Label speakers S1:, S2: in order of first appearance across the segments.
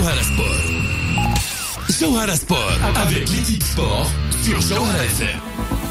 S1: Johara Sport. Johara Sport avec l'équipe sport sur Johara FM.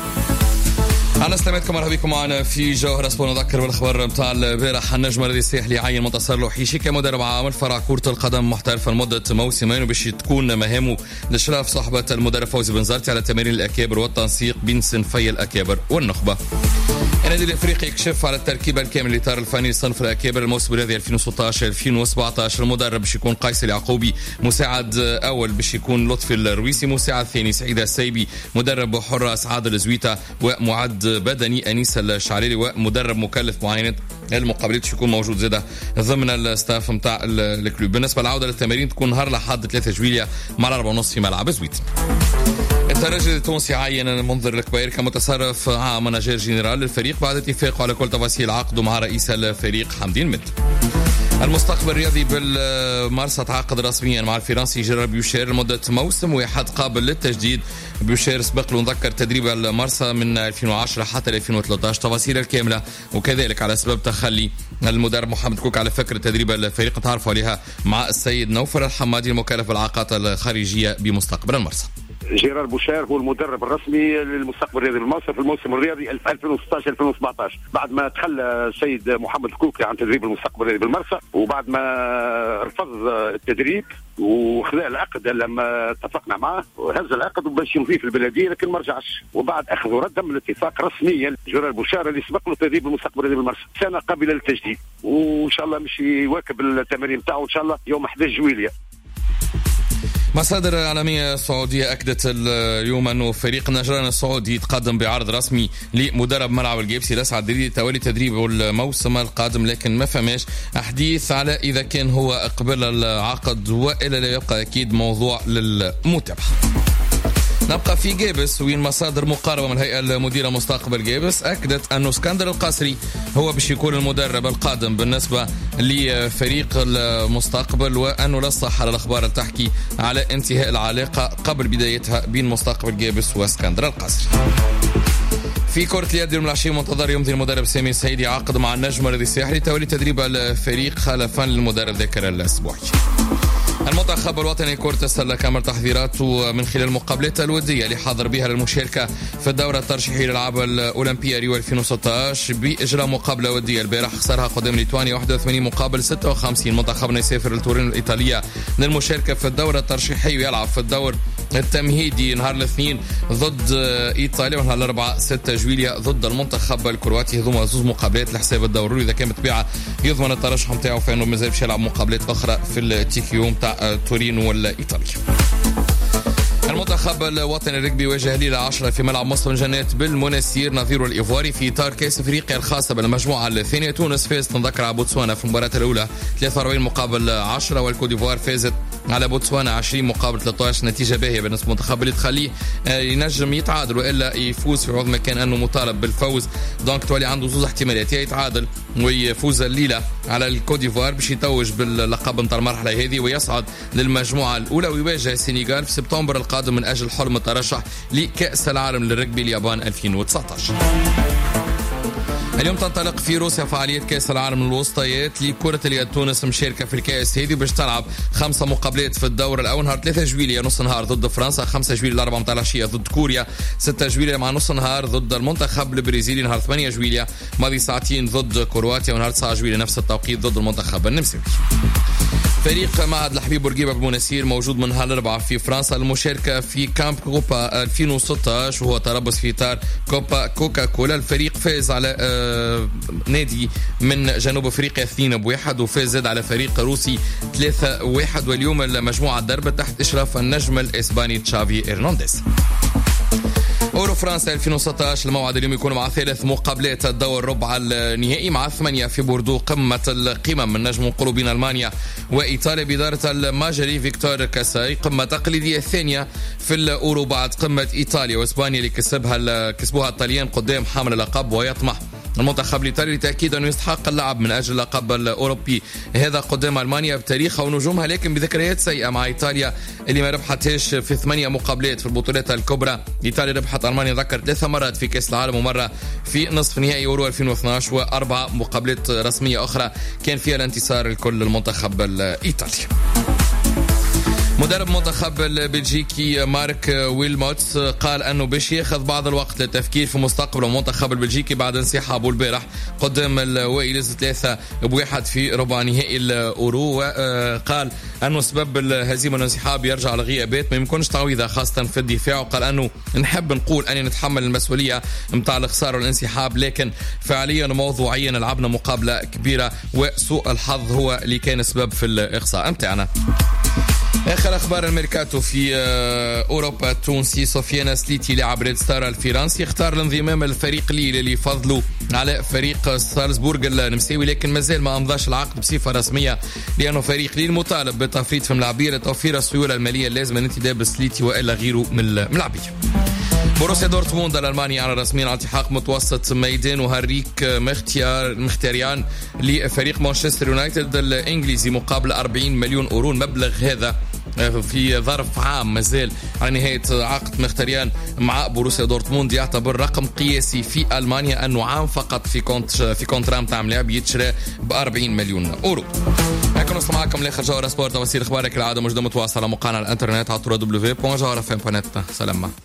S1: أنا استمعتكم مرحبا بكم معنا في جوهرة سبور. نذكر بالخبر متاع البارح النجم الذي سيح ليعين منتصر لوحيشي كمدرب عام فرع كرة القدم محترفا لمدة موسمين، وباش تكون مهامه لإشراف صحبة المدرب فوزي بنزرتي على تمارين الأكابر والتنسيق بين صنفي الأكابر والنخبة. النادي الافريقي يكشف على التركيبه الكامل للاطار الفني صنف الاكابر الموسم الرياضي 2016-2017. المدرب باش يكون قيس اليعقوبي، مساعد اول باش يكون لطفي الرويسي، مساعد ثاني سعيد السيبي، مدرب حراس عادل الزويته، ومعد بدني انيس الشعريري، ومدرب مكلف معاينه المقابلات باش يكون موجود زاده ضمن الستاف نتاع الكلوب. بالنسبه للعوده للتمارين تكون نهار الاحد 3 جويلية مع 4:30 في ملعب زويته. الترجي التونسي عين المنذر الكبير كمتصرف عام مناجير جنرال للفريق بعد اتفاقه على كل تفاصيل عقده مع رئيس الفريق حمدين مد. المستقبل الرياضي بالمارسا تعاقد رسميا مع الفرنسي جيرار بيوشير لمدة موسم واحد قابل للتجديد. بيوشير سبق له نذكر تدريب المارسا من 2010 حتى 2013. تفاصيل الكاملة وكذلك على سبب تخلي المدرب محمد كوك على فكرة تدريب الفريق تعرفوا عليها مع السيد نوفل الحمادي المكلف بالعلاقات الخارجية بمستقبل المارسا.
S2: جيرار بوشير هو المدرب الرسمي للمستقبل الرياضي بالمصر في الموسم الرياضي 2016-2017 بعد ما تخلى السيد محمد الكوكي عن تدريب المستقبل الرياضي بالمرسى، وبعد ما رفض التدريب وخذ العقد لما اتفقنا معه وهز العقد باش يمضي في البلديه لكن ما رجعش، وبعد اخذ ورد من الاتفاق رسميا جيرار بوشير اللي سبق له تدريب المستقبل الرياضي بالمرسى سنه قابله للتجديد، وان شاء الله مش يواكب التمارين بتاعه ان شاء الله يوم 11 جويلية.
S3: مصادر عالمية سعودية أكدت اليوم أنه فريق النجران السعودي يتقدم بعرض رسمي لمدرب ملعب الجيبسي لسعد الدريدي توالي تدريبه الموسم القادم، لكن ما فماش أحاديث على إذا كان هو اقبل العقد وإلا لا يبقى أكيد موضوع للمتابعة. نبقى في جيبس وين مصادر مقاربة من الهيئة المديرة مستقبل جيبس أكدت أنه اسكندر القاسري هو باش يكون المدرب القادم بالنسبة لفريق المستقبل، وأنه لا صحة على الأخبار اللي تحكي على انتهاء العلاقة قبل بدايتها بين مستقبل جيبس واسكندر القاسري. في كرة اليد يوم العشية منتظر يمضي المدرب سامي السيدي عقد مع النجم الرياضي الساحلي تولي تدريب الفريق خلفا للمدرب ذاكر الأسبوعي. المنتخب الوطني كرة السلة كامل تحضيراته من خلال المقابلات الودية اللي حاضر بها للمشاركة في الدورة الترشيحية للألعاب الأولمبية ريو 2016 بإجراء مقابلة ودية. البارح خسرها قدام ليتوانيا 81 مقابل 56. منتخبنا يسافر لتورينو الإيطالية للمشاركة في الدورة الترشيحية ويلعب في الدور التمهيدي نهار الاثنين ضد إيطاليا، ونهار الأربعاء 6 جويلية ضد المنتخب الكرواتي. هذوما زوز مقابلات لحساب الدوري، إذا كان متبعة يضمن الترشح نتاعو فإنه مازال باش يلعب مقابلات أخرى في التيكيو نتاع تورينو ولا إيطاليا. المنتخب الوطني الرجبي واجه ليلة 10 في ملعب مصر جنات بالمناسير نظيره الإيفواري في إطار كأس أفريقيا الخاصة بالمجموعة الثانية. تونس فاز تنذكر على بوتسوانا في المباراة الأولى 43 مقابل 10، والكوديفوار فازت على بوتسوانا 20 مقابل 13. نتيجة باهية بالنسبة للمنتخب اللي تخليه ينجم يتعادل وإلا يفوز في عوض ما كان أنه مطالب بالفوز. دونك تولي عنده زوز احتمالات، يا يتعادل ويفوز الليلة على الكوديفوار باش يتوج باللقب نتاع المرحلة هذه ويصعد للمجموعة الأولى ويواجه السنغال في سبتمبر القادم من أجل حلم الترشح لكأس العالم للرجبي اليابان 2019. اليوم تنطلق في روسيا فعالية كأس العالم للوسطيات لكرة اليد. تونس مشاركة في الكأس هذه باش تلعب 5 مقابلات في الدور الأول. نهار 3 جويلية نص نهار ضد فرنسا، 5 جويلية الأربعة متاع العشية ضد كوريا، 6 جويلية مع نص نهار ضد المنتخب البرازيلي، نهار 8 جويلية ماضي ساعتين ضد كرواتيا، ونهار 9 جويلية نفس التوقيت ضد المنتخب النمساوي. فريق معهد الحبيب بورقيبة بمناسير موجود من نهار الأربعاء في فرنسا المشاركة في كامب كوبا 2016 وهو تربص في إطار كوبا كوكا كولا. الفريق فاز على نادي من جنوب أفريقيا 2-1 وفاز زاد على فريق روسي 3-1. واليوم المجموعة الدربة تحت إشراف النجم الإسباني تشافي إرنانديز. أورو فرنسا 2016 الموعد اليوم يكون مع 3 مقابلات الدور ربع النهائي مع 8 في بوردو قمة القمم من نجم قلوبين ألمانيا وإيطاليا بإدارة الماجري فيكتور كاساي. قمة تقليدية الثانية في الأورو بعد قمة إيطاليا وإسبانيا اللي كسبوها الطليان قدام حامل اللقب، ويطمح المنتخب الإيطالي لتأكيد أنه يستحق اللعب من أجل اللقب الأوروبي هذا قدام ألمانيا بتاريخها ونجومها، لكن بذكريات سيئة مع إيطاليا اللي ما ربحتهاش في 8 مقابلات في البطولات الكبرى. إيطاليا ربحت ألمانيا ذكر 3 مرات في كأس العالم ومرة في نصف نهائي يورو 2012 و4 مقابلات رسمية أخرى كان فيها الانتصار الكل للمنتخب الإيطالي. مدرب منتخب البلجيكي مارك ويلموتس قال أنه باش ياخذ بعض الوقت للتفكير في مستقبل المنتخب البلجيكي بعد انسحابه البارح قدام الويلز 3-1 في ربع نهائي الأورو. وقال أنه سبب الهزيمة والانسحاب يرجع لغيابات ما يمكنش تعويضها خاصة في الدفاع. وقال أنه نحب نقول أني نتحمل المسؤولية متاع الخسارة والانسحاب، لكن فعليا وموضوعيا لعبنا مقابلة كبيرة وسوء الحظ هو اللي كان سبب في الإقصاء متاعنا. آخر أخبار الميركاتو في أوروبا التونسي سفيان سليتي لاعب ريد ستار الفرنسي اختار الانضمام للفريق ليل اللي يفضلوا على فريق سالزبورغ النمساوي، لكن مازال ما أمضاش العقد بصفة رسمية لأنه فريق ليل مطالب بالتفريط في الملاعبية لتوفير السيولة المالية اللازمة لانتداب سليتي وإلا غيره من الملاعبية. بوروسيا دورتموند الألماني على رسميا على التحاق متوسط ميدان وهاريك مختاريان لفريق مانشستر يونايتد الإنجليزي مقابل 40 مليون أورو. المبلغ هذا في ظرف عام مازال على نهاية عقد مختاريان مع بوروسيا دورتموند يعتبر رقم قياسي في ألمانيا، أنه عام فقط في كونترام تاع لاعب يتشرى ب 40 مليون أورو. هكذا نوصل معكم لاخر جوهرة سبورت. وسيل اخبارك العاده موجوده متواصله على موقعنا على الانترنت على www.jawharafm.net. سلام.